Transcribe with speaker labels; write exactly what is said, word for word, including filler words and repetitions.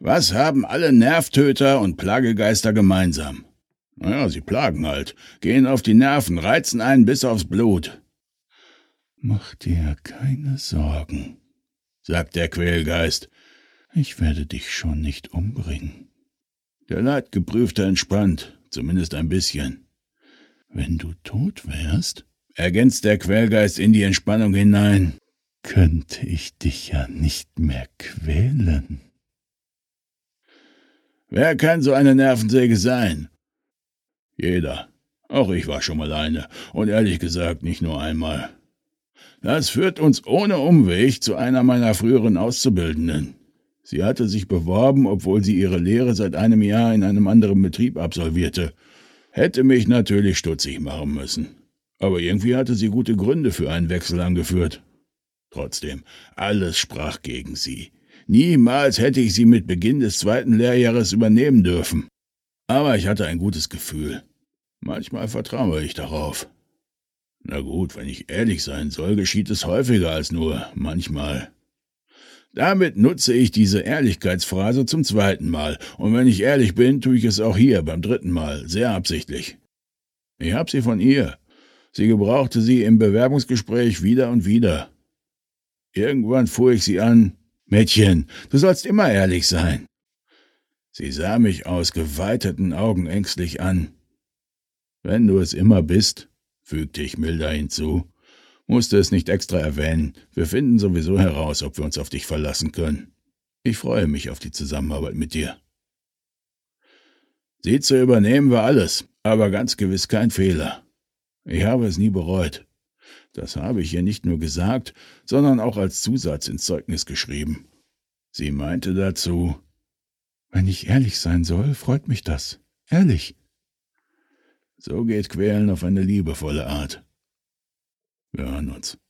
Speaker 1: Was haben alle Nervtöter und Plagegeister gemeinsam? Naja, sie plagen halt, gehen auf die Nerven, reizen einen bis aufs Blut.
Speaker 2: Mach dir keine Sorgen,
Speaker 1: sagt der Quälgeist.
Speaker 2: Ich werde dich schon nicht umbringen.
Speaker 1: Der Leidgeprüfte entspannt, zumindest ein bisschen.
Speaker 2: Wenn du tot wärst,
Speaker 1: ergänzt der Quälgeist in die Entspannung hinein,
Speaker 2: könnte ich dich ja nicht mehr quälen.
Speaker 1: Wer kann so eine Nervensäge sein? Jeder. Auch ich war schon mal eine, und ehrlich gesagt nicht nur einmal. Das führt uns ohne Umweg zu einer meiner früheren Auszubildenden. Sie hatte sich beworben, obwohl sie ihre Lehre seit einem Jahr in einem anderen Betrieb absolvierte. Hätte mich natürlich stutzig machen müssen. Aber irgendwie hatte sie gute Gründe für einen Wechsel angeführt. Trotzdem, alles sprach gegen sie. Niemals hätte ich sie mit Beginn des zweiten Lehrjahres übernehmen dürfen. Aber ich hatte ein gutes Gefühl. Manchmal vertraue ich darauf. Na gut, wenn ich ehrlich sein soll, geschieht es häufiger als nur manchmal. Damit nutze ich diese Ehrlichkeitsphrase zum zweiten Mal, und wenn ich ehrlich bin, tue ich es auch hier beim dritten Mal, sehr absichtlich. Ich habe sie von ihr. Sie gebrauchte sie im Bewerbungsgespräch wieder und wieder. Irgendwann fuhr ich sie an. »Mädchen, du sollst immer ehrlich sein.« Sie sah mich aus geweiteten Augen ängstlich an. »Wenn du es immer bist«, fügte ich milder hinzu, »musste es nicht extra erwähnen. Wir finden sowieso heraus, ob wir uns auf dich verlassen können. Ich freue mich auf die Zusammenarbeit mit dir.« Sie zu übernehmen war alles, aber ganz gewiss kein Fehler. Ich habe es nie bereut. Das habe ich ihr nicht nur gesagt, sondern auch als Zusatz ins Zeugnis geschrieben. Sie meinte dazu,
Speaker 2: »Wenn ich ehrlich sein soll, freut mich das. Ehrlich.«
Speaker 1: So geht Quälen auf eine liebevolle Art. Wir hören uns.